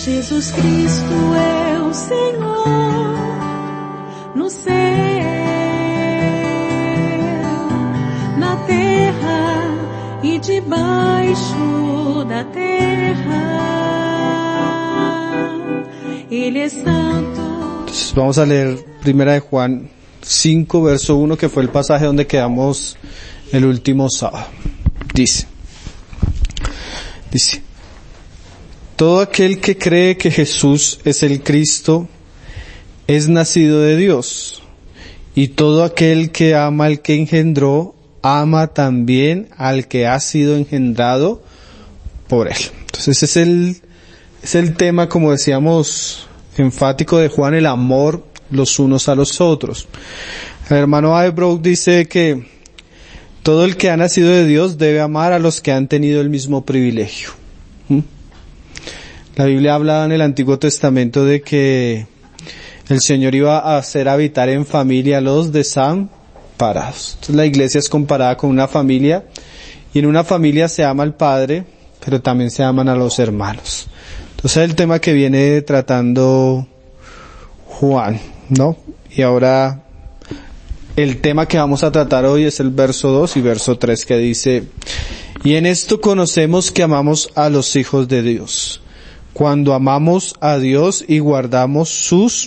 Jesus Cristo é o Senhor no céu, na terra e debaixo da terra. Ele é santo. Entonces vamos a leer Primera de Juan 5, verso 1, que fue el pasaje donde quedamos el último sábado. Dice, todo aquel que cree que Jesús es el Cristo es nacido de Dios, y todo aquel que ama al que engendró, ama también al que ha sido engendrado por él. Entonces es el tema, como decíamos, enfático de Juan, el amor los unos a los otros. El hermano Aebrook dice que todo el que ha nacido de Dios debe amar a los que han tenido el mismo privilegio. La Biblia habla en el Antiguo Testamento de que el Señor iba a hacer habitar en familia a los desamparados. Entonces la iglesia es comparada con una familia, y en una familia se ama al padre, pero también se aman a los hermanos. Entonces es el tema que viene tratando Juan, ¿no? Y ahora el tema que vamos a tratar hoy es el verso 2 y verso 3, que dice: y en esto conocemos que amamos a los hijos de Dios, cuando amamos a Dios y guardamos sus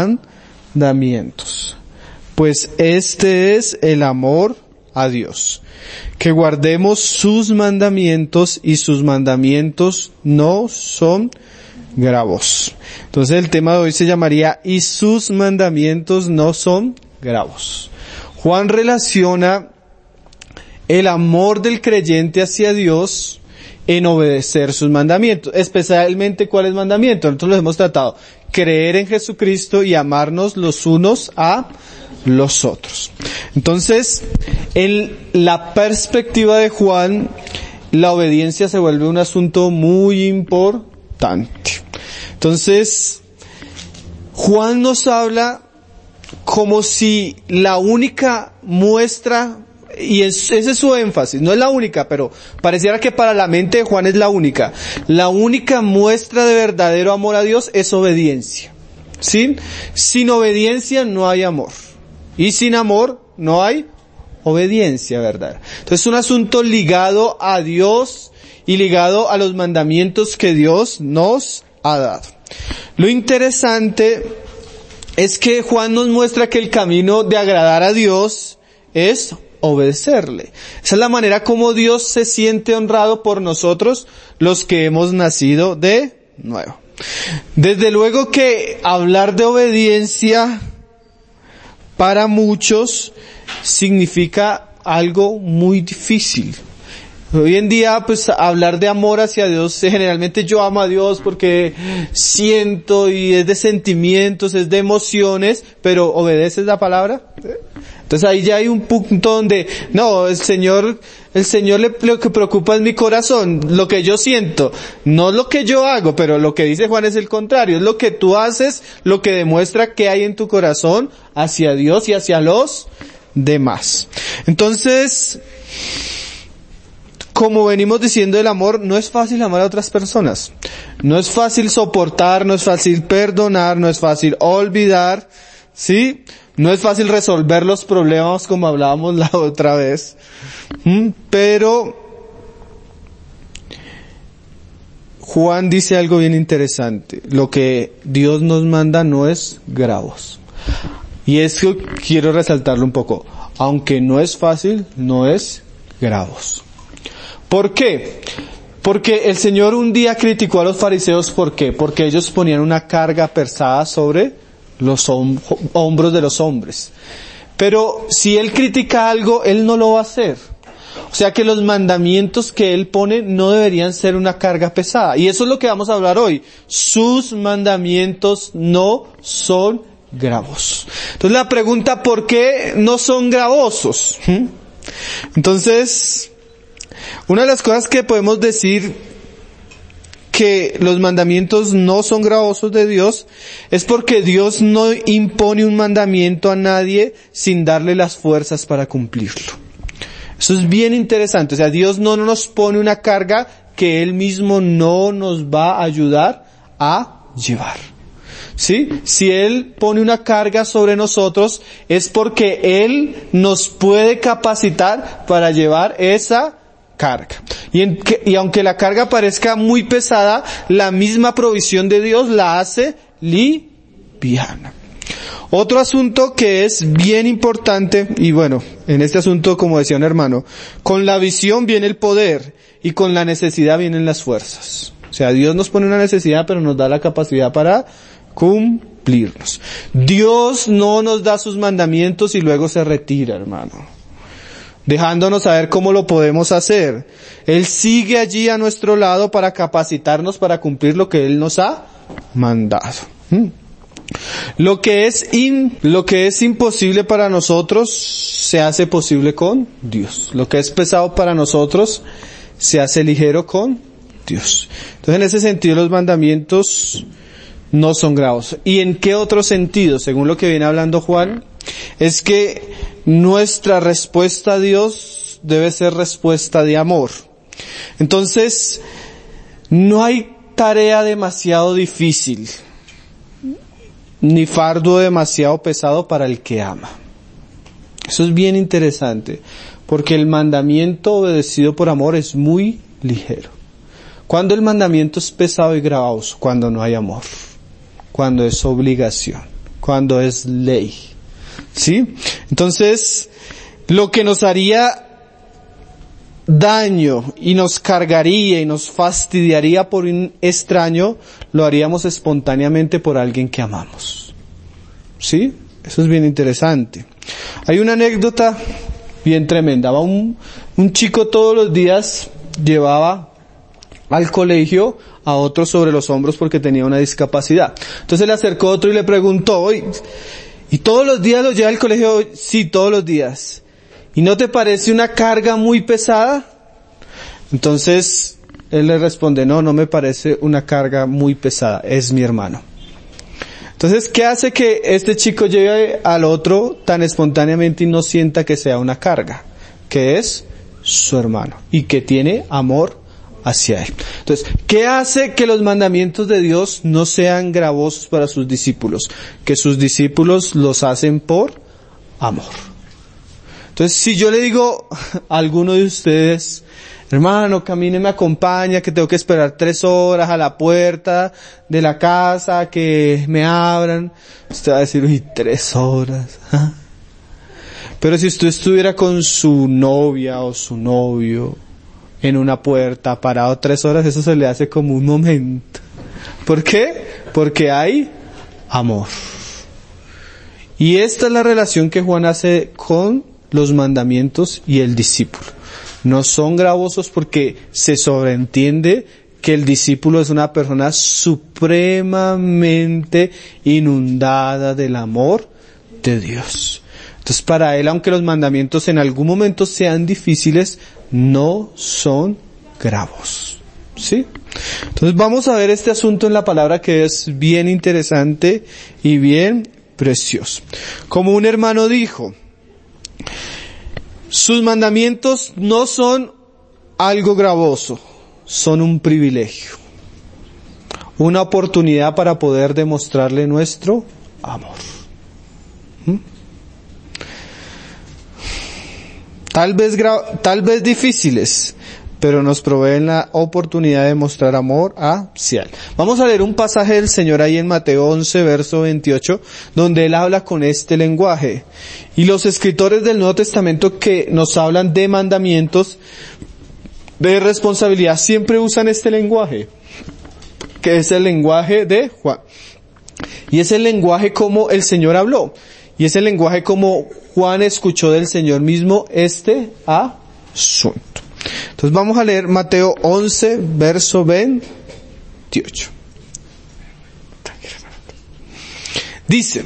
mandamientos. Pues este es el amor a Dios, que guardemos sus mandamientos, y sus mandamientos no son gravosos. Entonces el tema de hoy se llamaría: y sus mandamientos no son gravosos. Juan relaciona el amor del creyente hacia Dios en obedecer sus mandamientos. Especialmente, ¿cuáles mandamientos? Nosotros los hemos tratado: creer en Jesucristo y amarnos los unos a los otros. Entonces, en la perspectiva de Juan, la obediencia se vuelve un asunto muy importante. Entonces, Juan nos habla como si la única muestra, y ese es su énfasis, no es la única, pero pareciera que para la mente de Juan es la única muestra de verdadero amor a Dios es obediencia. ¿Sí? Sin obediencia no hay amor, y sin amor no hay obediencia verdadera. Entonces es un asunto ligado a Dios y ligado a los mandamientos que Dios nos ha dado. Lo interesante es que Juan nos muestra que el camino de agradar a Dios es obedecerle. Esa es la manera como Dios se siente honrado por nosotros, los que hemos nacido de nuevo. Desde luego que hablar de obediencia para muchos significa algo muy difícil. Hoy en día, pues, hablar de amor hacia Dios, generalmente yo amo a Dios porque siento, y es de sentimientos, es de emociones, pero ¿obedeces la palabra? Entonces ahí ya hay un punto donde, no, el Señor lo que preocupa es mi corazón, lo que yo siento, no lo que yo hago, pero lo que dice Juan es el contrario, es lo que tú haces, lo que demuestra que hay en tu corazón hacia Dios y hacia los demás. Entonces, como venimos diciendo, el amor, no es fácil amar a otras personas. No es fácil soportar, no es fácil perdonar, no es fácil olvidar, ¿sí? No es fácil resolver los problemas como hablábamos la otra vez. Pero Juan dice algo bien interesante. Lo que Dios nos manda no es gravoso. Y eso quiero resaltarlo un poco. Aunque no es fácil, no es gravoso. ¿Por qué? Porque el Señor un día criticó a los fariseos. ¿Por qué? Porque ellos ponían una carga pesada sobre los hombros de los hombres. Pero si Él critica algo, Él no lo va a hacer. O sea que los mandamientos que Él pone no deberían ser una carga pesada. Y eso es lo que vamos a hablar hoy. Sus mandamientos no son gravosos. Entonces la pregunta, ¿por qué no son gravosos? Entonces, una de las cosas que podemos decir que los mandamientos no son gravosos de Dios es porque Dios no impone un mandamiento a nadie sin darle las fuerzas para cumplirlo. Eso es bien interesante. O sea, Dios no nos pone una carga que Él mismo no nos va a ayudar a llevar. ¿Sí? Si Él pone una carga sobre nosotros, es porque Él nos puede capacitar para llevar esa carga. Y aunque la carga parezca muy pesada, la misma provisión de Dios la hace liviana. Otro asunto que es bien importante, y bueno, en este asunto, como decía un hermano, con la visión viene el poder, y con la necesidad vienen las fuerzas. O sea, Dios nos pone una necesidad, pero nos da la capacidad para cumplirlos. Dios no nos da sus mandamientos y luego se retira, hermano, dejándonos saber cómo lo podemos hacer. Él sigue allí a nuestro lado para capacitarnos para cumplir lo que Él nos ha mandado. Lo que es imposible para nosotros se hace posible con Dios. Lo que es pesado para nosotros se hace ligero con Dios. Entonces, en ese sentido, los mandamientos no son gravosos. ¿Y en qué otro sentido? Según lo que viene hablando Juan, es que nuestra respuesta a Dios debe ser respuesta de amor. Entonces, no hay tarea demasiado difícil, ni fardo demasiado pesado para el que ama. Eso es bien interesante, porque el mandamiento obedecido por amor es muy ligero. Cuando el mandamiento es pesado y gravoso, cuando no hay amor, cuando es obligación, cuando es ley. ¿Sí? Entonces, lo que nos haría daño y nos cargaría y nos fastidiaría por un extraño, lo haríamos espontáneamente por alguien que amamos. ¿Sí? Eso es bien interesante. Hay una anécdota bien tremenda. Un chico todos los días llevaba al colegio a otro sobre los hombros porque tenía una discapacidad. Entonces le acercó otro y le preguntó, oye, ¿y todos los días lo lleva al colegio? Sí, todos los días. ¿Y no te parece una carga muy pesada? Entonces él le responde, no me parece una carga muy pesada, es mi hermano. Entonces, ¿qué hace que este chico lleve al otro tan espontáneamente y no sienta que sea una carga? Que es su hermano y que tiene amor hacia él. Entonces, ¿qué hace que los mandamientos de Dios no sean gravosos para sus discípulos? Que sus discípulos los hacen por amor. Entonces, si yo le digo a alguno de ustedes, hermano, camine, me acompaña, que tengo que esperar 3 horas a la puerta de la casa, que me abran, usted va a decir, uy, 3 horas. Pero si usted estuviera con su novia o su novio en una puerta, parado 3 horas, eso se le hace como un momento. ¿Por qué? Porque hay amor. Y esta es la relación que Juan hace con los mandamientos y el discípulo. No son gravosos porque se sobreentiende que el discípulo es una persona supremamente inundada del amor de Dios. Entonces, para él, aunque los mandamientos en algún momento sean difíciles, no son gravosos. ¿Sí? Entonces, vamos a ver este asunto en la palabra que es bien interesante y bien precioso. Como un hermano dijo, sus mandamientos no son algo gravoso, son un privilegio, una oportunidad para poder demostrarle nuestro amor. Tal vez difíciles, pero nos proveen la oportunidad de mostrar amor hacia Él. Vamos a leer un pasaje del Señor ahí en Mateo 11, verso 28, donde Él habla con este lenguaje. Y los escritores del Nuevo Testamento que nos hablan de mandamientos, de responsabilidad, siempre usan este lenguaje, que es el lenguaje de Juan. Y es el lenguaje como el Señor habló. Y es el lenguaje como Juan escuchó del Señor mismo este asunto. Entonces vamos a leer Mateo 11, verso 28. Dice,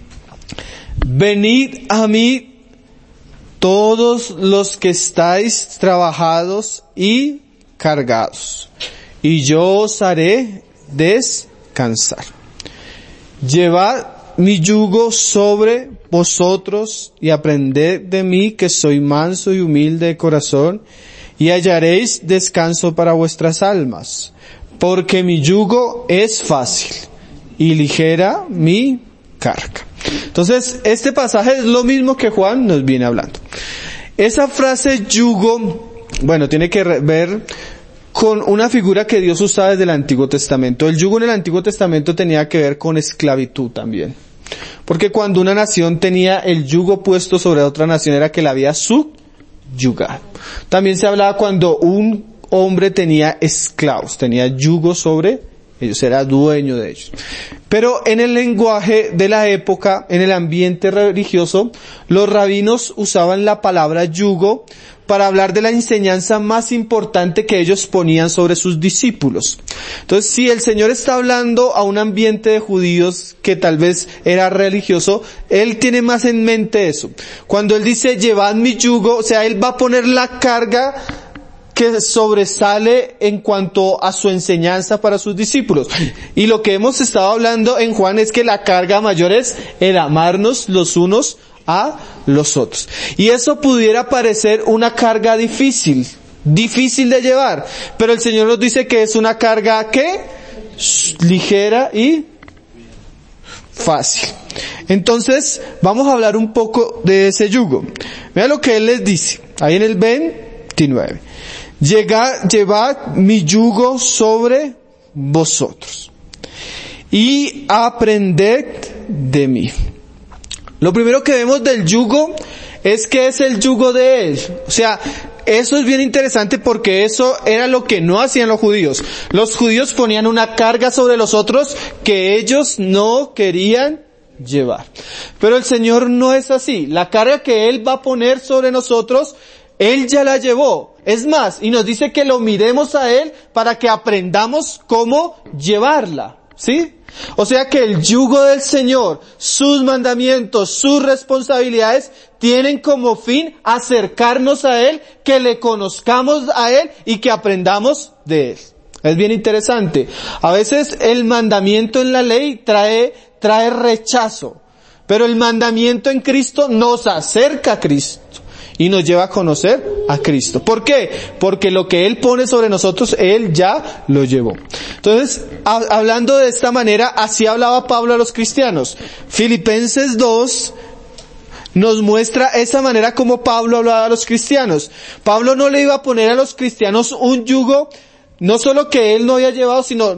venid a mí todos los que estáis trabajados y cargados, y yo os haré descansar. Llevad mi yugo sobre vosotros y aprended de mí, que soy manso y humilde de corazón, y hallaréis descanso para vuestras almas, porque mi yugo es fácil y ligera mi carga. Entonces, este pasaje es lo mismo que Juan nos viene hablando. Esa frase yugo, bueno, tiene que ver con una figura que Dios usaba desde el Antiguo Testamento. El yugo en el Antiguo Testamento tenía que ver con esclavitud también. Porque cuando una nación tenía el yugo puesto sobre otra nación era que la había subyugado. También se hablaba cuando un hombre tenía esclavos, tenía yugo sobre ellos, era dueño de ellos. Pero en el lenguaje de la época, en el ambiente religioso, los rabinos usaban la palabra yugo para hablar de la enseñanza más importante que ellos ponían sobre sus discípulos. Entonces, si el Señor está hablando a un ambiente de judíos que tal vez era religioso, Él tiene más en mente eso. Cuando Él dice, llevad mi yugo, o sea, Él va a poner la carga que sobresale en cuanto a su enseñanza para sus discípulos. Y lo que hemos estado hablando en Juan es que la carga mayor es el amarnos los unos a los otros. Y eso pudiera parecer una carga difícil de llevar, pero el Señor nos dice que es una carga ¿qué? Ligera y fácil. Entonces, vamos a hablar un poco de ese yugo. Vean lo que Él les dice, ahí en el 29. Llevad mi yugo sobre vosotros y aprended de mí. Lo primero que vemos del yugo es que es el yugo de Él. O sea, eso es bien interesante porque eso era lo que no hacían los judíos. Los judíos ponían una carga sobre los otros que ellos no querían llevar. Pero el Señor no es así. La carga que Él va a poner sobre nosotros, Él ya la llevó. Es más, y nos dice que lo miremos a Él para que aprendamos cómo llevarla. ¿Sí? O sea que el yugo del Señor, sus mandamientos, sus responsabilidades, tienen como fin acercarnos a Él, que le conozcamos a Él y que aprendamos de Él. Es bien interesante. A veces el mandamiento en la ley trae rechazo, pero el mandamiento en Cristo nos acerca a Cristo y nos lleva a conocer a Cristo. ¿Por qué? Porque lo que Él pone sobre nosotros, Él ya lo llevó. Entonces, hablando de esta manera, así hablaba Pablo a los cristianos. Filipenses 2 nos muestra esa manera como Pablo hablaba a los cristianos. Pablo no le iba a poner a los cristianos un yugo, no solo que Él no había llevado, sino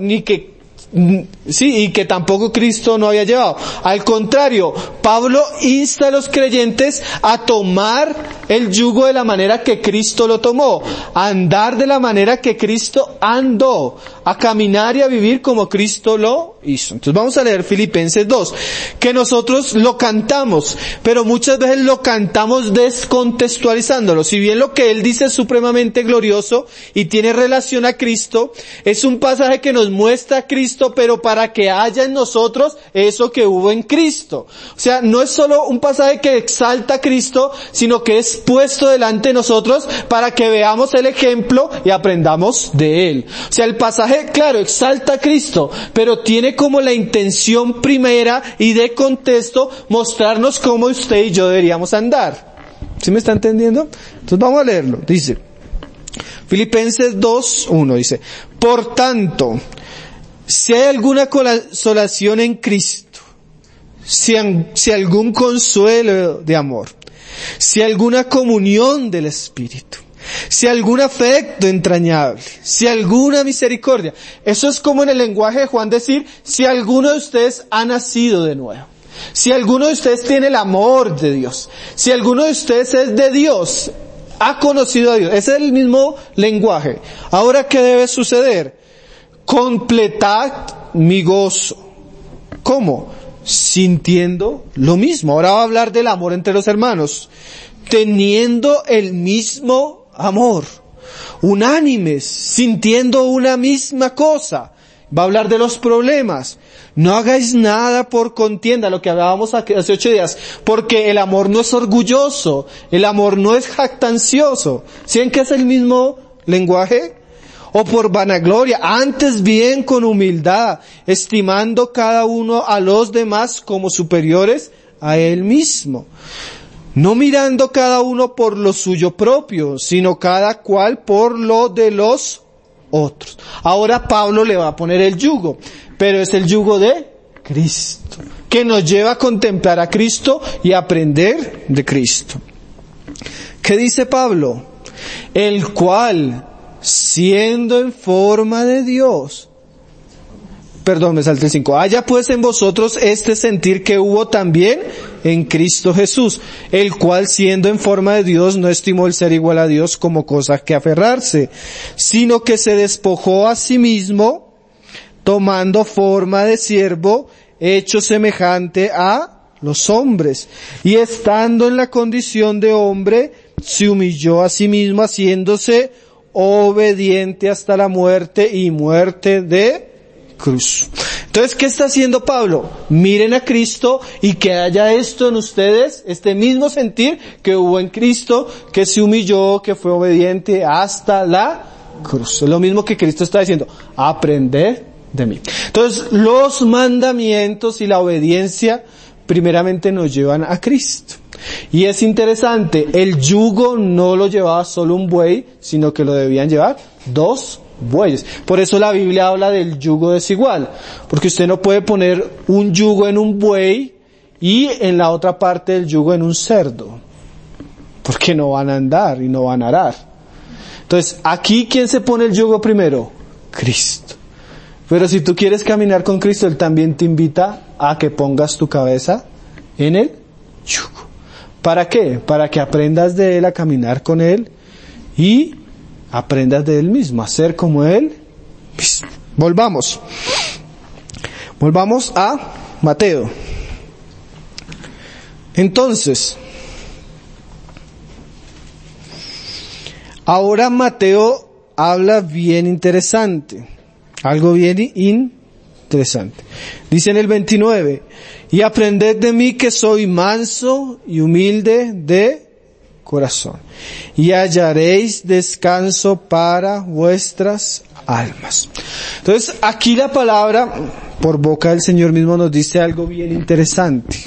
y que tampoco Cristo no había llevado. Al contrario, Pablo insta a los creyentes a tomar el yugo de la manera que Cristo lo tomó, a andar de la manera que Cristo andó, a caminar y a vivir como Cristo lo hizo. Entonces vamos a leer Filipenses 2, que nosotros lo cantamos, pero muchas veces lo cantamos descontextualizándolo. Si bien lo que él dice es supremamente glorioso y tiene relación a Cristo, es un pasaje que nos muestra a Cristo, pero para que haya en nosotros eso que hubo en Cristo. O sea, no es solo un pasaje que exalta a Cristo, sino que es puesto delante de nosotros para que veamos el ejemplo y aprendamos de él. O sea, el pasaje, claro, exalta a Cristo, pero tiene como la intención primera y de contexto mostrarnos cómo usted y yo deberíamos andar. ¿Sí me está entendiendo? Entonces vamos a leerlo. Dice, Filipenses 2:1 dice, por tanto, si hay alguna consolación en Cristo, si algún consuelo de amor, si alguna comunión del Espíritu, si algún afecto entrañable, si alguna misericordia. Eso es como en el lenguaje de Juan decir, si alguno de ustedes ha nacido de nuevo, si alguno de ustedes tiene el amor de Dios, si alguno de ustedes es de Dios, ha conocido a Dios. Ese es el mismo lenguaje. Ahora, ¿qué debe suceder? Completad mi gozo. ¿Cómo? Sintiendo lo mismo. Ahora va a hablar del amor entre los hermanos. Teniendo el mismo amor. Unánimes, sintiendo una misma cosa. Va a hablar de los problemas. No hagáis nada por contienda, lo que hablábamos hace 8 días, porque el amor no es orgulloso, el amor no es jactancioso. ¿Sí que es el mismo lenguaje? O por vanagloria, antes bien con humildad, estimando cada uno a los demás como superiores a él mismo. No mirando cada uno por lo suyo propio, sino cada cual por lo de los otros. Ahora Pablo le va a poner el yugo, pero es el yugo de Cristo, que nos lleva a contemplar a Cristo y a aprender de Cristo. ¿Qué dice Pablo? El cual, siendo en forma de Dios, me salté el 5. Haya pues en vosotros este sentir que hubo también en Cristo Jesús, el cual siendo en forma de Dios no estimó el ser igual a Dios como cosa que aferrarse, sino que se despojó a sí mismo, tomando forma de siervo, hecho semejante a los hombres, y estando en la condición de hombre, se humilló a sí mismo, haciéndose obediente hasta la muerte y muerte de cruz. Entonces, ¿qué está haciendo Pablo? Miren a Cristo y que haya esto en ustedes, este mismo sentir que hubo en Cristo, que se humilló, que fue obediente hasta la cruz. Es lo mismo que Cristo está diciendo, aprended de mí. Entonces, los mandamientos y la obediencia primeramente nos llevan a Cristo. Y es interesante, el yugo no lo llevaba solo un buey, sino que lo debían llevar 2 bueyes. Por eso la Biblia habla del yugo desigual, porque usted no puede poner un yugo en un buey y en la otra parte del yugo en un cerdo, porque no van a andar y no van a arar. Entonces, aquí, ¿quién se pone el yugo primero? Cristo. Pero si tú quieres caminar con Cristo, Él también te invita a que pongas tu cabeza en el yugo. ¿Para qué? Para que aprendas de Él a caminar con Él y aprendas de Él mismo, a ser como Él mismo. Volvamos a Mateo. Entonces, ahora Mateo habla bien interesante, algo bien interesante. Dice en el 29, y aprended de mí que soy manso y humilde de corazón, y hallaréis descanso para vuestras almas. Entonces, aquí la palabra, por boca del Señor mismo, nos dice algo bien interesante.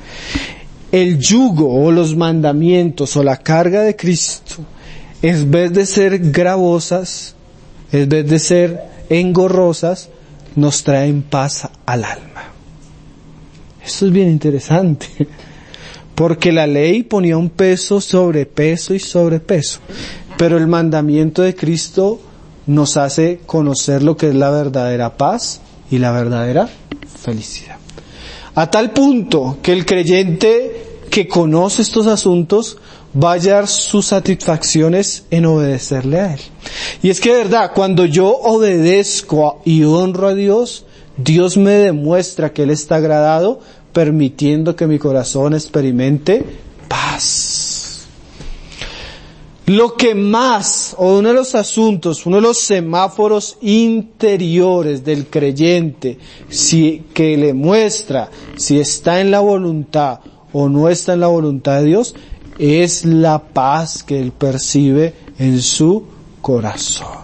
El yugo o los mandamientos o la carga de Cristo, en vez de ser gravosas, en vez de ser engorrosas, nos traen paz al alma. Esto es bien interesante, porque la ley ponía un peso sobre peso y sobre peso, pero el mandamiento de Cristo nos hace conocer lo que es la verdadera paz y la verdadera felicidad. A tal punto que el creyente que conoce estos asuntos va a hallar sus satisfacciones en obedecerle a Él. Y es que de verdad, cuando yo obedezco y honro a Dios, Dios me demuestra que Él está agradado, permitiendo que mi corazón experimente paz. Lo que más, o uno de los asuntos, uno de los semáforos interiores del creyente, que le muestra si está en la voluntad o no está en la voluntad de Dios, es la paz que él percibe en su corazón.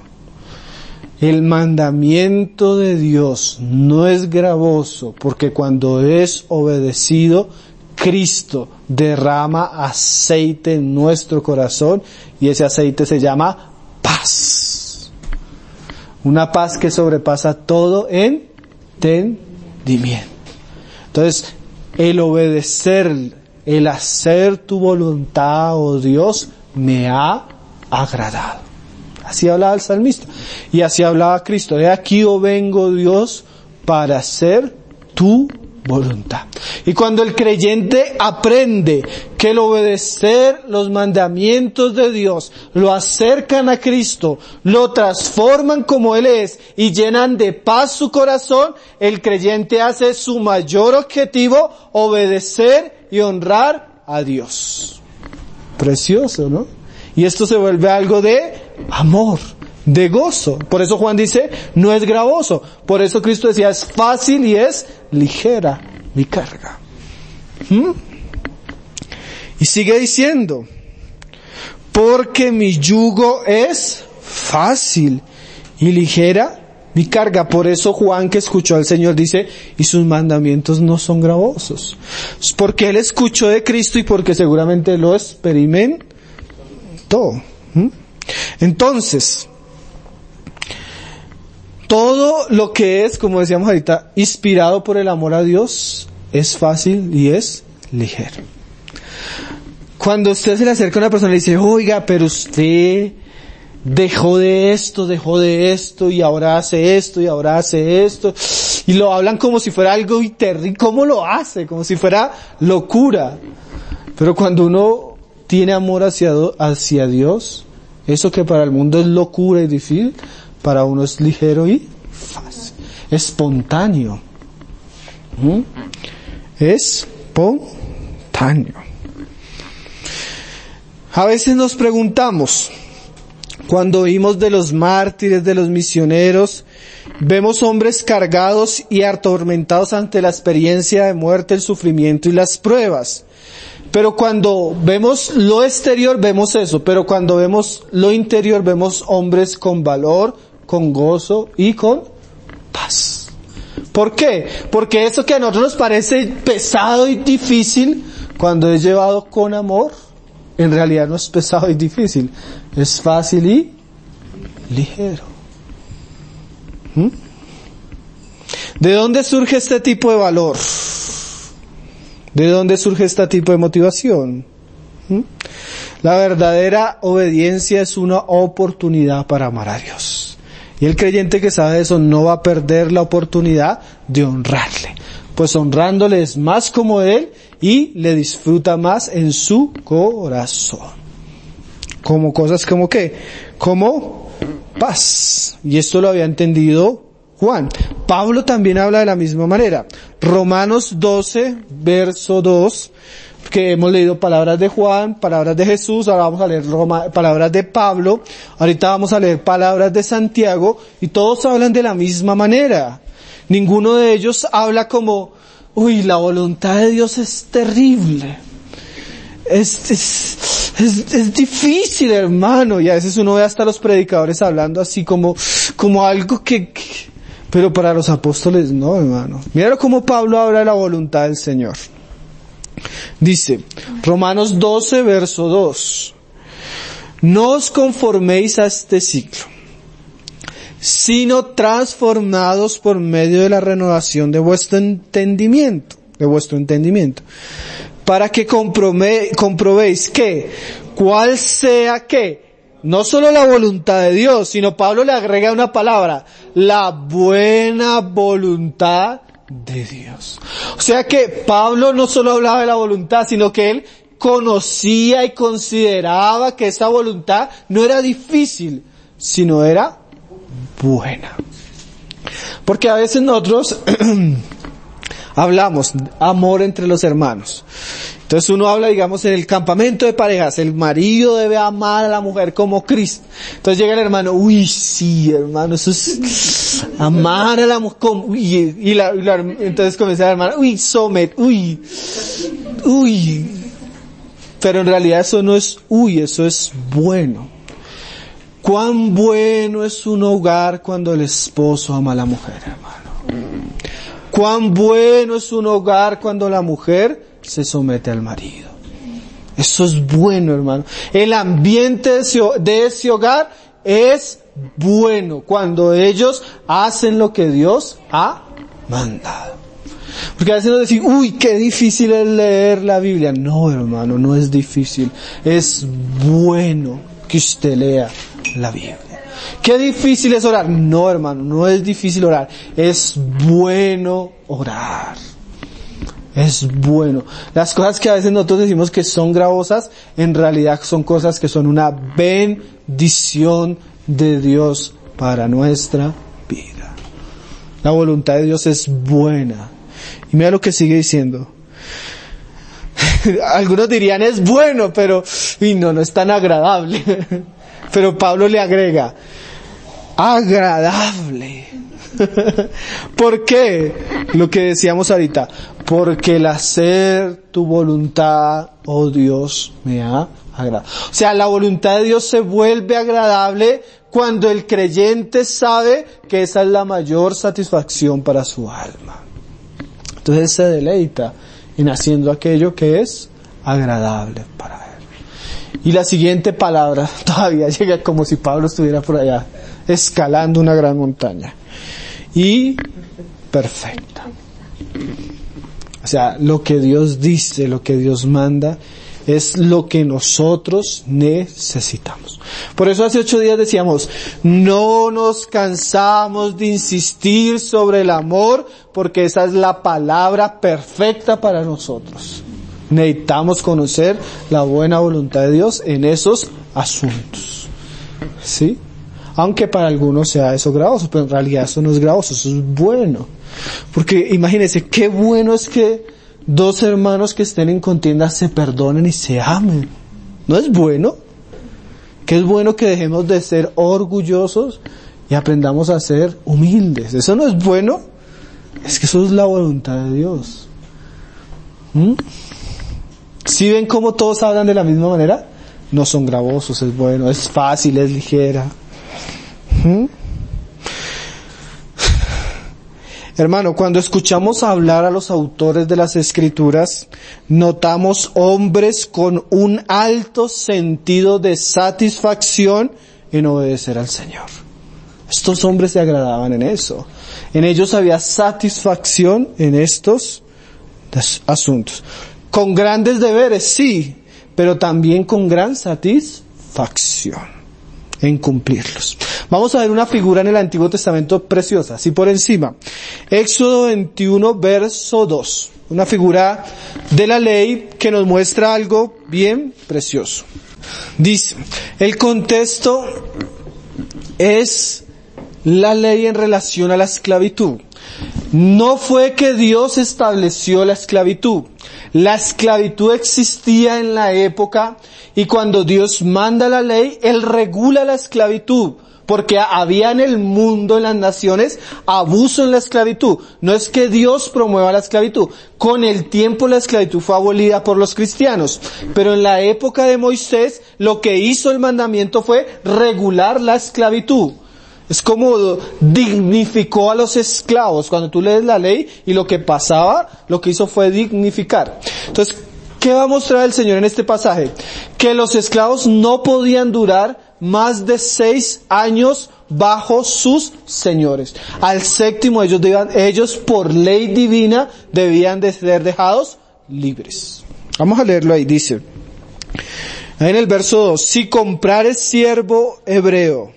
El mandamiento de Dios no es gravoso, porque cuando es obedecido, Cristo derrama aceite en nuestro corazón y ese aceite se llama paz. Una paz que sobrepasa todo entendimiento. Entonces, el obedecer, el hacer tu voluntad, oh Dios, me ha agradado. Así hablaba el salmista. Y así hablaba Cristo. De aquí, oh vengo Dios, para hacer tu voluntad. Y cuando el creyente aprende que el obedecer los mandamientos de Dios lo acercan a Cristo, lo transforman como Él es y llenan de paz su corazón, el creyente hace su mayor objetivo, obedecer y honrar a Dios. Precioso, ¿no? Y esto se vuelve algo de amor, de gozo. Por eso Juan dice, no es gravoso. Por eso Cristo decía, es fácil y es ligera mi carga. Y sigue diciendo, porque mi yugo es fácil y ligera mi carga. Por eso Juan, que escuchó al Señor, dice, y sus mandamientos no son gravosos. Porque él escuchó de Cristo y porque seguramente lo experimentó. Entonces, Todo lo que es, como decíamos ahorita, inspirado por el amor a Dios, es fácil y es ligero. Cuando usted se le acerca a una persona y le dice, oiga, pero usted dejó de esto, y ahora hace esto, y ahora hace esto, y lo hablan como si fuera algo terrible, ¿cómo lo hace? Como si fuera locura. Pero cuando uno tiene amor hacia Dios, eso que para el mundo es locura y difícil, para uno es ligero y fácil, espontáneo. Espontáneo. A veces nos preguntamos, cuando oímos de los mártires, de los misioneros, vemos hombres cargados y atormentados ante la experiencia de muerte, el sufrimiento y las pruebas. Pero cuando vemos lo exterior, vemos eso. Pero cuando vemos lo interior, vemos hombres con valor, con gozo y con paz. ¿Por qué? Porque eso que a nosotros nos parece pesado y difícil, cuando es llevado con amor, en realidad no es pesado y difícil. Es fácil y ligero. ¿De dónde surge este tipo de valor? ¿De dónde surge este tipo de motivación? La verdadera obediencia es una oportunidad para amar a Dios. Y el creyente que sabe eso no va a perder la oportunidad de honrarle. Pues honrándole es más como Él y le disfruta más en su corazón. Como cosas como ¿qué? Como paz. Y esto lo había entendido Juan. Pablo también habla de la misma manera. Romanos 12, verso 2, que hemos leído palabras de Juan, palabras de Jesús, ahora vamos a leer palabras de Pablo, ahorita vamos a leer palabras de Santiago, y todos hablan de la misma manera. Ninguno de ellos habla como, la voluntad de Dios es terrible. Es difícil, hermano, y a veces uno ve hasta los predicadores hablando así como algo que pero para los apóstoles no, hermano. Mira cómo Pablo habla de la voluntad del Señor. Dice, Romanos 12, verso 2. No os conforméis a este siglo, sino transformados por medio de la renovación de vuestro entendimiento, para que comprobéis que, cuál sea que, no solo la voluntad de Dios, sino Pablo le agrega una palabra, la buena voluntad de Dios. O sea que Pablo no solo hablaba de la voluntad, sino que él conocía y consideraba que esa voluntad no era difícil, sino era buena. Porque a veces nosotros hablamos amor entre los hermanos. Entonces uno habla, digamos, en el campamento de parejas, el marido debe amar a la mujer como Cristo. Entonces llega el hermano, sí, hermano, eso es amar a la mujer como, entonces comienza el hermano, somet, pero en realidad eso no es eso es bueno. Cuán bueno es un hogar cuando el esposo ama a la mujer, hermano. Cuán bueno es un hogar cuando la mujer se somete al marido. Eso es bueno, hermano. El ambiente de ese hogar es bueno cuando ellos hacen lo que Dios ha mandado. Porque a veces nos decimos, qué difícil es leer la Biblia. No, hermano, no es difícil. Es bueno que usted lea la Biblia. ¿Qué difícil es orar? No, hermano, no es difícil orar. Es bueno orar. Es bueno. Las cosas que a veces nosotros decimos que son gravosas, en realidad son cosas que son una bendición de Dios para nuestra vida. La voluntad de Dios es buena. Y mira lo que sigue diciendo. Algunos dirían es bueno, pero no es tan agradable. Pero Pablo le agrega, agradable. ¿Por qué? Lo que decíamos ahorita, porque el hacer tu voluntad, oh Dios, me ha agradado. O sea, la voluntad de Dios se vuelve agradable cuando el creyente sabe que esa es la mayor satisfacción para su alma. Entonces se deleita en haciendo aquello que es agradable para él. Y la siguiente palabra todavía llega como si Pablo estuviera por allá escalando una gran montaña. y perfecta. O sea, lo que Dios dice, lo que Dios manda, es lo que nosotros necesitamos. Por eso hace 8 días decíamos, no nos cansamos de insistir sobre el amor, porque esa es la palabra perfecta para nosotros. Necesitamos conocer la buena voluntad de Dios en esos asuntos. ¿Sí? Aunque para algunos sea eso gravoso, pero en realidad eso no es gravoso, eso es bueno. Porque imagínense, qué bueno es que 2 hermanos que estén en contienda se perdonen y se amen. ¿No es bueno? Que es bueno que dejemos de ser orgullosos y aprendamos a ser humildes. ¿Eso no es bueno? Es que eso es la voluntad de Dios. ¿Sí ven cómo todos hablan de la misma manera? No son gravosos, es bueno, es fácil, es ligera. Hermano, cuando escuchamos hablar a los autores de las Escrituras, notamos hombres con un alto sentido de satisfacción en obedecer al Señor. Estos hombres se agradaban en eso. En ellos había satisfacción en estos asuntos. Con grandes deberes, sí, pero también con gran satisfacción en cumplirlos. Vamos a ver una figura en el Antiguo Testamento preciosa, así por encima. Éxodo 21, verso 2. Una figura de la ley que nos muestra algo bien precioso. Dice, el contexto es la ley en relación a la esclavitud. No fue que Dios estableció la esclavitud. La esclavitud existía en la época y cuando Dios manda la ley, Él regula la esclavitud. Porque había en el mundo, en las naciones, abuso en la esclavitud. No es que Dios promueva la esclavitud. Con el tiempo la esclavitud fue abolida por los cristianos. Pero en la época de Moisés, lo que hizo el mandamiento fue regular la esclavitud. Es como dignificó a los esclavos. Cuando tú lees la ley y lo que pasaba, lo que hizo fue dignificar. Entonces, ¿qué va a mostrar el Señor en este pasaje? Que los esclavos no podían durar más de 6 años bajo sus señores. Al 7º ellos por ley divina debían de ser dejados libres. Vamos a leerlo ahí, dice. Ahí en el verso 2, si comprares siervo hebreo,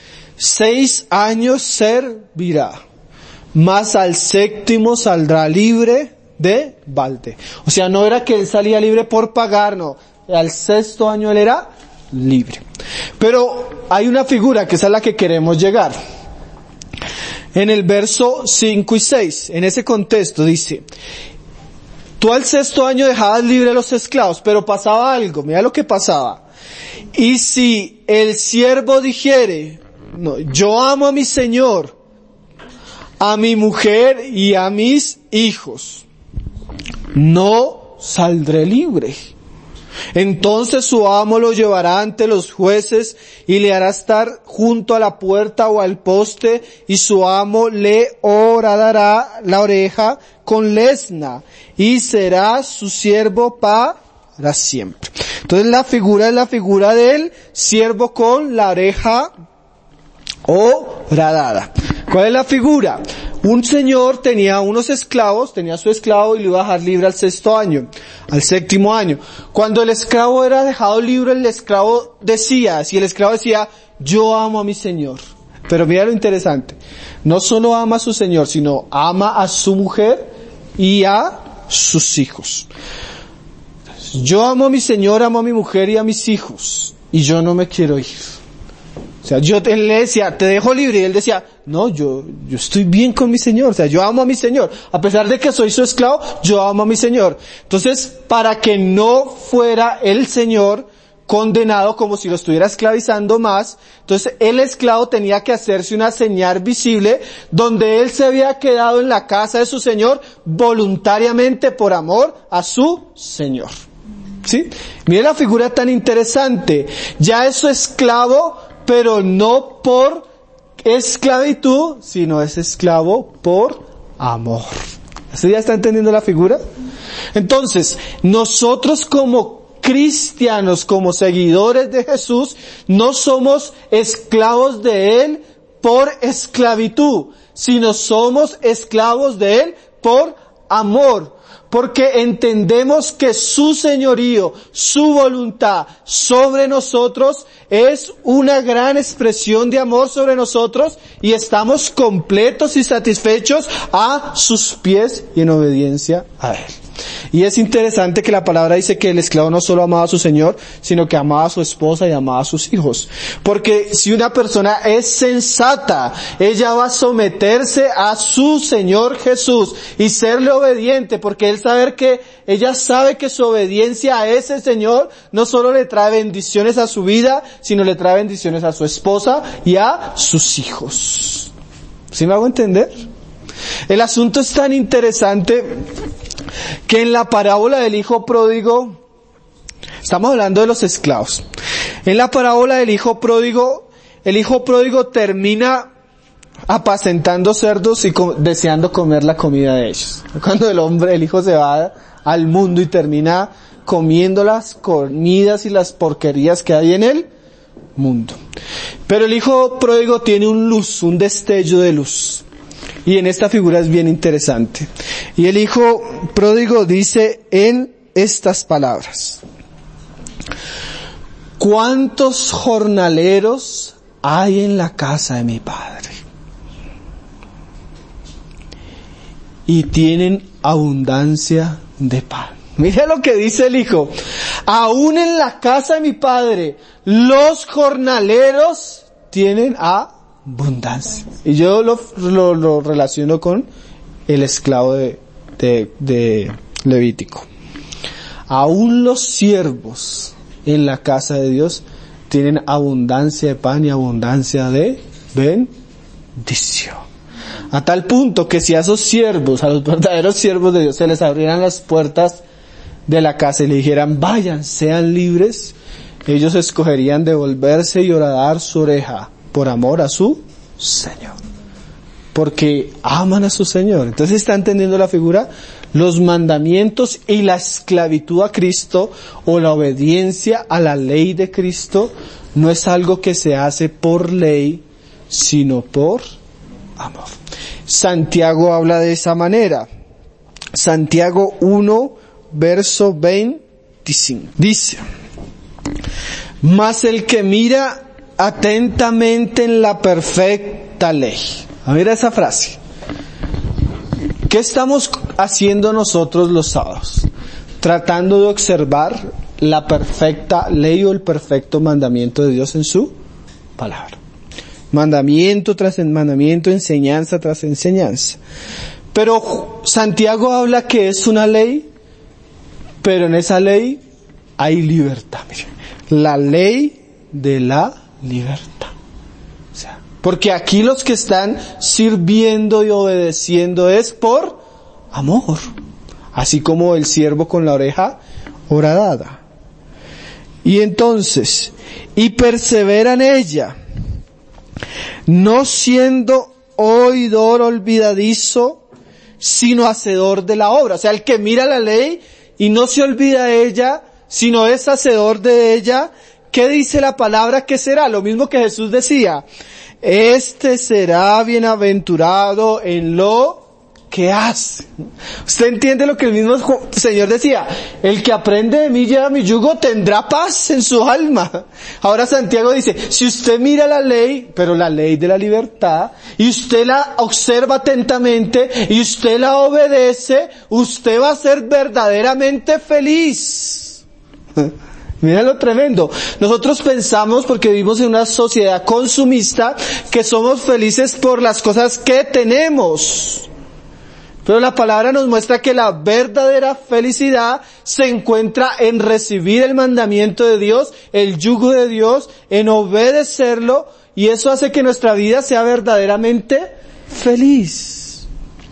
6 años servirá, mas al 7º saldrá libre de balde. O sea, no era que él salía libre por pagar, no. Al 6º año él era libre. Pero hay una figura que es a la que queremos llegar. En el verso 5 y 6, en ese contexto dice, tú al 6º año dejabas libre a los esclavos, pero pasaba algo, mira lo que pasaba. Y si el siervo dijere, no, yo amo a mi señor, a mi mujer y a mis hijos, no saldré libre. Entonces su amo lo llevará ante los jueces y le hará estar junto a la puerta o al poste y su amo le horadará la oreja con lesna y será su siervo para siempre. Entonces la figura es la figura del siervo con la oreja horadada. ¿Cuál es la figura? Un señor tenía unos esclavos, tenía su esclavo y lo iba a dejar libre al 6º año, al 7º año. Cuando el esclavo era dejado libre, el esclavo decía, si el esclavo decía, yo amo a mi señor. Pero mira lo interesante, no solo ama a su señor, sino ama a su mujer y a sus hijos. Yo amo a mi señor, amo a mi mujer y a mis hijos, y yo no me quiero ir. O sea, él le decía, te dejo libre, y él decía, no, yo estoy bien con mi señor, o sea, yo amo a mi señor, a pesar de que soy su esclavo, yo amo a mi señor. Entonces, para que no fuera el señor condenado como si lo estuviera esclavizando más, entonces el esclavo tenía que hacerse una señal visible donde él se había quedado en la casa de su señor voluntariamente por amor a su señor. ¿Sí? Mire la figura tan interesante, ya es su esclavo, pero no por esclavitud, sino es esclavo por amor. ¿Usted ya está entendiendo la figura? Entonces, nosotros como cristianos, como seguidores de Jesús, no somos esclavos de Él por esclavitud, sino somos esclavos de Él por amor. Porque entendemos que su señorío, su voluntad sobre nosotros es una gran expresión de amor sobre nosotros y estamos completos y satisfechos a sus pies y en obediencia a Él. Y es interesante que la palabra dice que el esclavo no solo amaba a su señor, sino que amaba a su esposa y amaba a sus hijos. Porque si una persona es sensata, ella va a someterse a su Señor Jesús y serle obediente, porque ella sabe que su obediencia a ese Señor no solo le trae bendiciones a su vida, sino le trae bendiciones a su esposa y a sus hijos. ¿Sí me hago entender? El asunto es tan interesante que en la parábola del hijo pródigo, estamos hablando de los esclavos, en la parábola del hijo pródigo, el hijo pródigo termina apacentando cerdos y deseando comer la comida de ellos. Cuando el hijo se va al mundo y termina comiendo las comidas y las porquerías que hay en el mundo. Pero el hijo pródigo tiene un destello de luz. Y en esta figura es bien interesante. Y el hijo pródigo dice en estas palabras: ¿cuántos jornaleros hay en la casa de mi padre? Y tienen abundancia de pan. Mira lo que dice el hijo. Aún en la casa de mi padre, los jornaleros tienen abundancia. Y yo lo relaciono con el esclavo de Levítico. Aún los siervos en la casa de Dios tienen abundancia de pan y abundancia de bendición. A tal punto que si a esos siervos, a los verdaderos siervos de Dios, se les abrieran las puertas de la casa y le dijeran, vayan, sean libres, ellos escogerían devolverse y horadar su oreja por amor a su Señor. Porque aman a su Señor. Entonces, ¿está entendiendo la figura? Los mandamientos y la esclavitud a Cristo o la obediencia a la ley de Cristo no es algo que se hace por ley, sino por amor. Santiago habla de esa manera. Santiago 1, verso 25. Dice: mas el que mira atentamente en la perfecta ley. Mira esa frase. ¿Qué estamos haciendo nosotros los sábados? Tratando de observar la perfecta ley o el perfecto mandamiento de Dios en su palabra. Mandamiento tras mandamiento, enseñanza tras enseñanza. Pero Santiago habla que es una ley, pero en esa ley hay libertad. Miren, la ley de la libertad. O sea, porque aquí los que están sirviendo y obedeciendo es por amor. Así como el siervo con la oreja horadada. Y entonces, y persevera en ella, no siendo oidor olvidadizo, sino hacedor de la obra. O sea, el que mira la ley y no se olvida de ella, sino es hacedor de ella. ¿Qué dice la palabra que será? Lo mismo que Jesús decía. Este será bienaventurado en lo que hace. ¿Usted entiende lo que el mismo Señor decía? El que aprende de mí y lleva mi yugo tendrá paz en su alma. Ahora Santiago dice, si usted mira la ley, pero la ley de la libertad, y usted la observa atentamente, y usted la obedece, usted va a ser verdaderamente feliz. Mira lo tremendo. Nosotros pensamos, porque vivimos en una sociedad consumista, que somos felices por las cosas que tenemos. Pero la palabra nos muestra que la verdadera felicidad se encuentra en recibir el mandamiento de Dios, el yugo de Dios, en obedecerlo, y eso hace que nuestra vida sea verdaderamente feliz.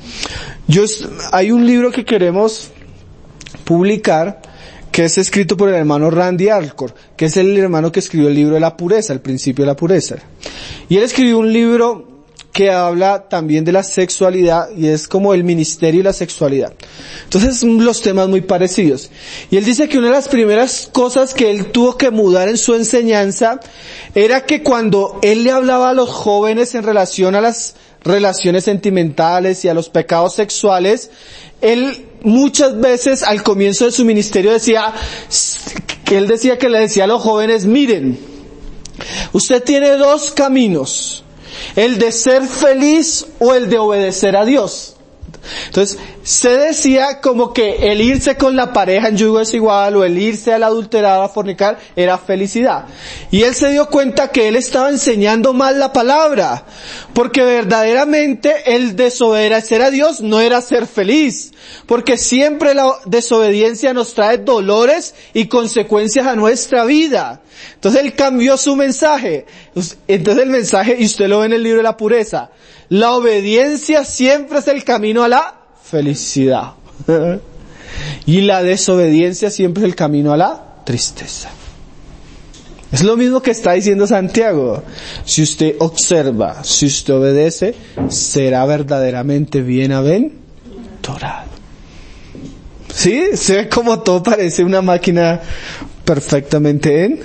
Hay un libro que queremos publicar, que es escrito por el hermano Randy Alcorn, que es el hermano que escribió el libro de la pureza, el principio de la pureza. Y él escribió un libro que habla también de la sexualidad y es como el ministerio y la sexualidad. Entonces los temas muy parecidos. Y él dice que una de las primeras cosas que él tuvo que mudar en su enseñanza era que cuando él le hablaba a los jóvenes en relación a las relaciones sentimentales y a los pecados sexuales, él muchas veces al comienzo de su ministerio decía que le decía a los jóvenes, miren, usted tiene dos caminos, el de ser feliz o el de obedecer a Dios. Entonces, se decía como que el irse con la pareja en yugo desigual o el irse al adulterado a fornicar era felicidad. Y él se dio cuenta que él estaba enseñando mal la palabra, porque verdaderamente el desobedecer a Dios no era ser feliz, porque siempre la desobediencia nos trae dolores y consecuencias a nuestra vida. Entonces él cambió su mensaje. Entonces el mensaje, y usted lo ve en el libro de la pureza, la obediencia siempre es el camino a la felicidad. Y la desobediencia siempre es el camino a la tristeza. Es lo mismo que está diciendo Santiago. Si usted observa, si usted obedece, será verdaderamente bienaventurado. ¿Sí? Se ve como todo parece una máquina perfectamente en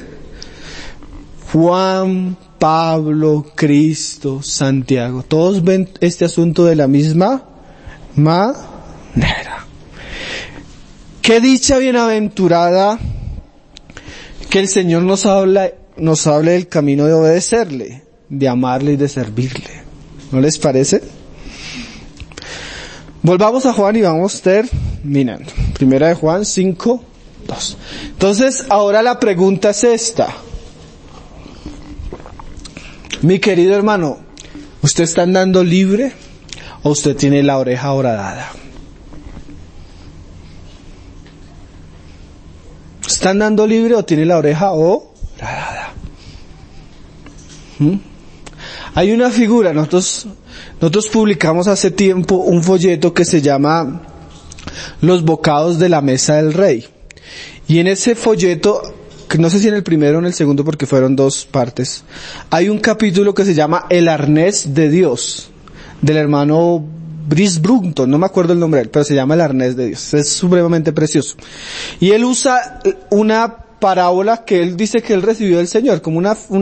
Juan, Pablo, Cristo, Santiago. Todos ven este asunto de la misma manera. Qué dicha bienaventurada que el Señor nos hable del camino de obedecerle, de amarle y de servirle. ¿No les parece? Volvamos a Juan y vamos terminando. Primera de Juan 5:2. Entonces, ahora la pregunta es esta. Mi querido hermano, ¿usted está andando libre o usted tiene la oreja horadada? ¿Está andando libre o tiene la oreja horadada? Hay una figura, nosotros publicamos hace tiempo un folleto que se llama Los bocados de la mesa del rey. Y en ese folleto, que no sé si en el primero o en el segundo porque fueron dos partes, hay un capítulo que se llama El arnés de Dios, del hermano Brice Brunton, no me acuerdo el nombre de él, pero se llama El arnés de Dios, es supremamente precioso. Y él usa una parábola que él dice que él recibió del Señor, como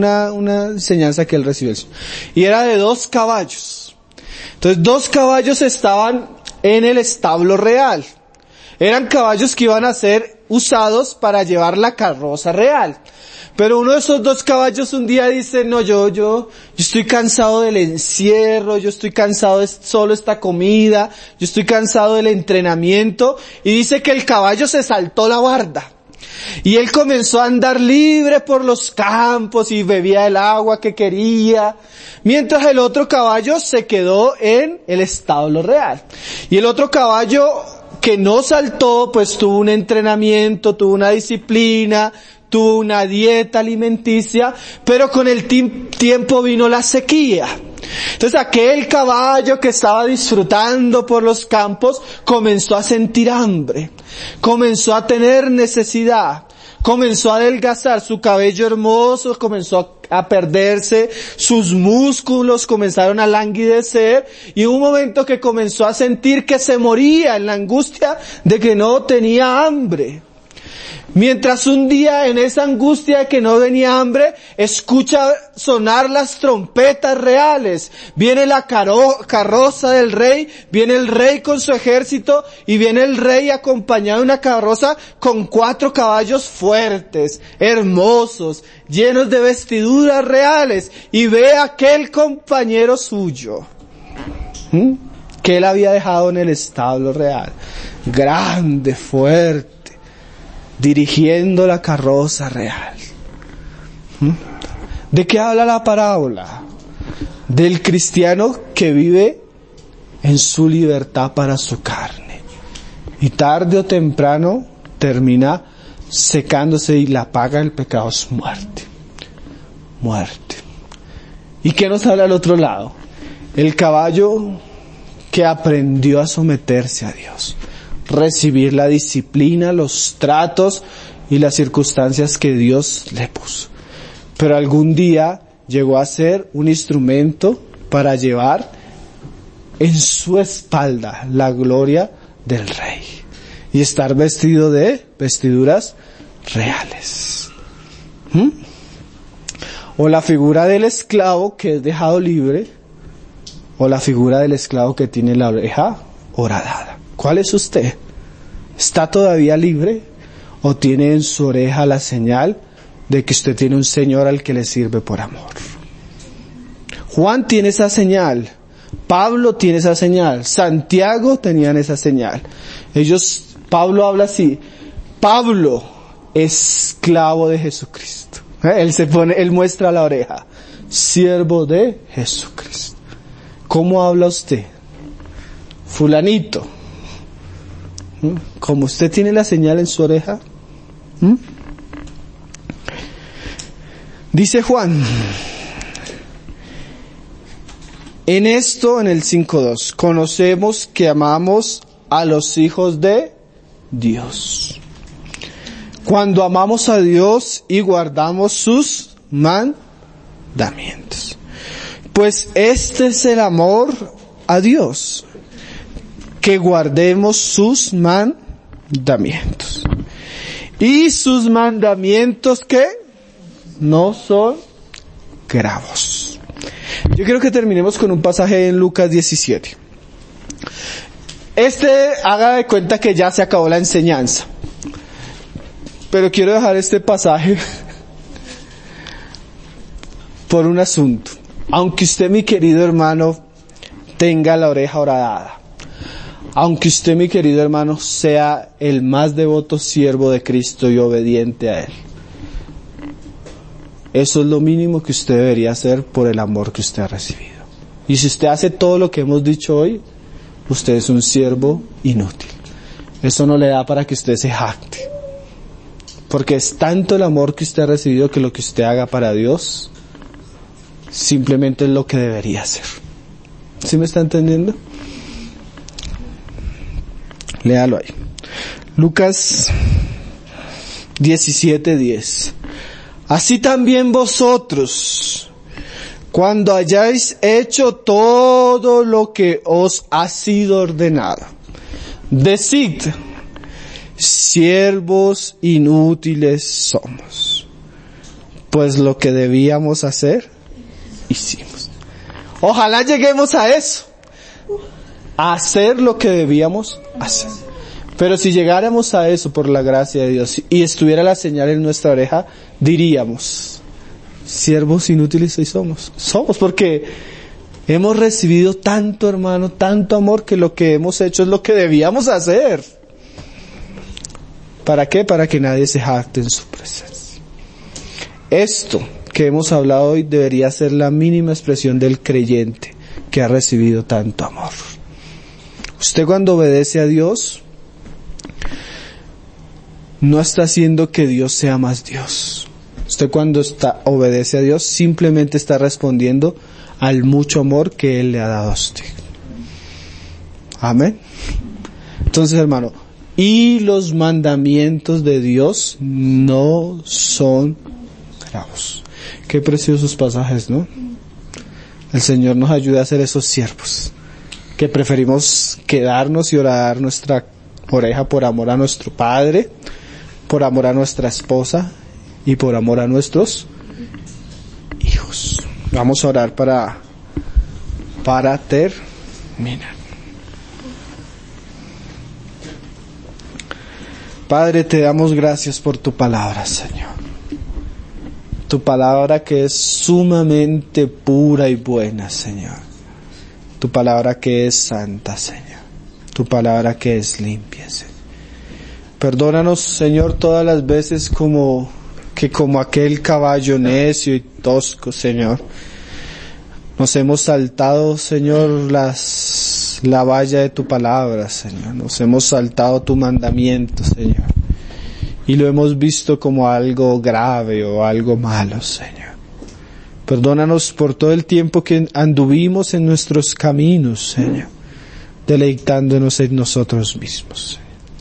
una enseñanza que él recibió del Señor. Y era de 2 caballos. Entonces 2 caballos estaban en el establo real. Eran caballos que iban a ser usados para llevar la carroza real. Pero uno de esos 2 caballos un día dice, no, yo estoy cansado del encierro, yo estoy cansado de solo esta comida, yo estoy cansado del entrenamiento, y dice que el caballo se saltó la barda. Y él comenzó a andar libre por los campos y bebía el agua que quería, mientras el otro caballo se quedó en el establo real. Y el otro caballo que no saltó, pues tuvo un entrenamiento, tuvo una disciplina, tuvo una dieta alimenticia, pero con el tiempo vino la sequía. Entonces aquel caballo que estaba disfrutando por los campos comenzó a sentir hambre, comenzó a tener necesidad, comenzó a adelgazar, su cabello hermoso comenzó a perderse, sus músculos comenzaron a languidecer y hubo un momento que comenzó a sentir que se moría en la angustia de que no tenía hambre. Mientras un día en esa angustia de que no venía hambre, escucha sonar las trompetas reales. Viene la carroza del rey, viene el rey con su ejército y viene el rey acompañado de una carroza con 4 caballos fuertes, hermosos, llenos de vestiduras reales, y ve a aquel compañero suyo que él había dejado en el establo real, grande, fuerte, dirigiendo la carroza real. ¿De qué habla la parábola? Del cristiano que vive en su libertad para su carne y tarde o temprano termina secándose, y la paga del pecado es muerte. ¿Y qué nos habla al otro lado? El caballo que aprendió a someterse a Dios, recibir la disciplina, los tratos y las circunstancias que Dios le puso. Pero algún día llegó a ser un instrumento para llevar en su espalda la gloria del Rey y estar vestido de vestiduras reales. O la figura del esclavo que es dejado libre, o la figura del esclavo que tiene la oreja horadada. ¿Cuál es usted? ¿Está todavía libre o tiene en su oreja la señal de que usted tiene un Señor al que le sirve por amor? Juan tiene esa señal, Pablo tiene esa señal, Santiago tenían esa señal. Pablo habla así: Pablo, esclavo de Jesucristo. Él muestra la oreja, siervo de Jesucristo. ¿Cómo habla usted? Fulanito. ¿Cómo usted tiene la señal en su oreja? Dice Juan, en esto, en el 5:2, conocemos que amamos a los hijos de Dios, cuando amamos a Dios y guardamos sus mandamientos. Pues este es el amor a Dios, que guardemos sus mandamientos. Y sus mandamientos, ¿qué? No son gravos. Yo quiero que terminemos con un pasaje en Lucas 17. Haga de cuenta que ya se acabó la enseñanza. Pero quiero dejar este pasaje por un asunto. Aunque usted, mi querido hermano, tenga la oreja horadada, aunque usted, mi querido hermano, sea el más devoto siervo de Cristo y obediente a Él, eso es lo mínimo que usted debería hacer por el amor que usted ha recibido. Y si usted hace todo lo que hemos dicho hoy, usted es un siervo inútil. Eso no le da para que usted se jacte. Porque es tanto el amor que usted ha recibido que lo que usted haga para Dios simplemente es lo que debería hacer. ¿Sí me está entendiendo? Léalo ahí. Lucas 17:10. Así también vosotros, cuando hayáis hecho todo lo que os ha sido ordenado, decid: siervos inútiles somos, pues lo que debíamos hacer, hicimos. Ojalá lleguemos a eso, a hacer lo que debíamos hacer. Pero si llegáramos a eso por la gracia de Dios y estuviera la señal en nuestra oreja, diríamos: siervos inútiles hoy somos. Somos porque hemos recibido tanto, hermano, tanto amor, que lo que hemos hecho es lo que debíamos hacer. ¿Para qué? Para que nadie se jacte en su presencia. Esto que hemos hablado hoy debería ser la mínima expresión del creyente que ha recibido tanto amor. Usted, cuando obedece a Dios, no está haciendo que Dios sea más Dios. Usted, cuando obedece a Dios, simplemente está respondiendo al mucho amor que Él le ha dado a usted. Amén. Entonces, hermano, y los mandamientos de Dios no son gravos. Qué preciosos pasajes, ¿no? El Señor nos ayuda a ser esos siervos que preferimos quedarnos y orar nuestra oreja por amor a nuestro Padre, por amor a nuestra esposa y por amor a nuestros hijos. Vamos a orar para terminar. Padre, te damos gracias por tu palabra, Señor. Tu palabra que es sumamente pura y buena, Señor. Tu palabra que es santa, Señor. Tu palabra que es limpia, Señor. Perdónanos, Señor, todas las veces como aquel caballo necio y tosco, Señor, nos hemos saltado, Señor, la valla de tu palabra, Señor. Nos hemos saltado tu mandamiento, Señor. Y lo hemos visto como algo grave o algo malo, Señor. Perdónanos por todo el tiempo que anduvimos en nuestros caminos, Señor, deleitándonos en nosotros mismos,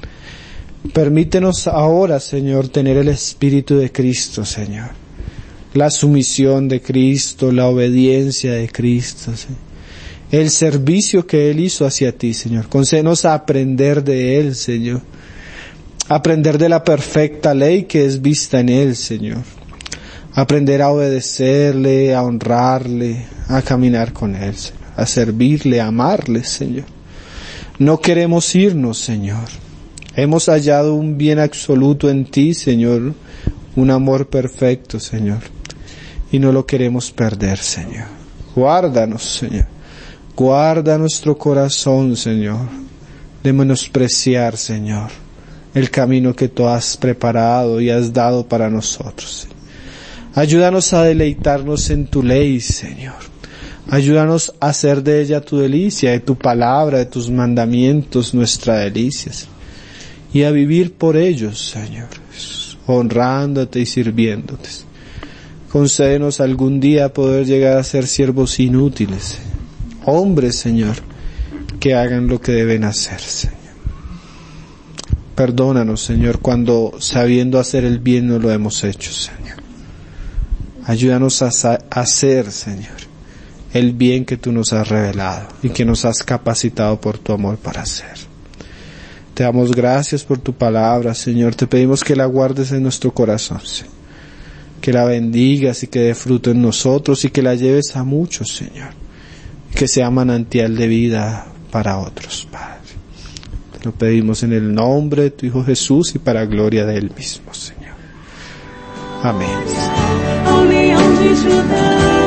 Señor. Permítenos ahora, Señor, tener el Espíritu de Cristo, Señor. la sumisión de Cristo, la obediencia de Cristo, Señor. El servicio que Él hizo hacia ti, Señor. Concédenos a aprender de Él, Señor. Aprender de la perfecta ley que es vista en Él, Señor. Aprender a obedecerle, a honrarle, a caminar con Él, Señor. A servirle, a amarle, Señor. No queremos irnos, Señor. Hemos hallado un bien absoluto en ti, Señor. Un amor perfecto, Señor. Y no lo queremos perder, Señor. Guárdanos, Señor. Guarda nuestro corazón, Señor, de menospreciar, Señor, el camino que tú has preparado y has dado para nosotros. Ayúdanos a deleitarnos en tu ley, Señor. Ayúdanos a hacer de ella tu delicia, de tu palabra, de tus mandamientos, nuestra delicia. Y a vivir por ellos, Señor, honrándote y sirviéndote. Concédenos algún día poder llegar a ser siervos inútiles, hombres, Señor, que hagan lo que deben hacer, Señor. Perdónanos, Señor, cuando sabiendo hacer el bien no lo hemos hecho, Señor. Ayúdanos a hacer, Señor, el bien que tú nos has revelado y que nos has capacitado por tu amor para hacer. Te damos gracias por tu palabra, Señor. Te pedimos que la guardes en nuestro corazón, Señor. Que la bendigas y que dé fruto en nosotros y que la lleves a muchos, Señor. Que sea manantial de vida para otros, Padre. Te lo pedimos en el nombre de tu Hijo Jesús y para gloria de Él mismo, Señor. Amén.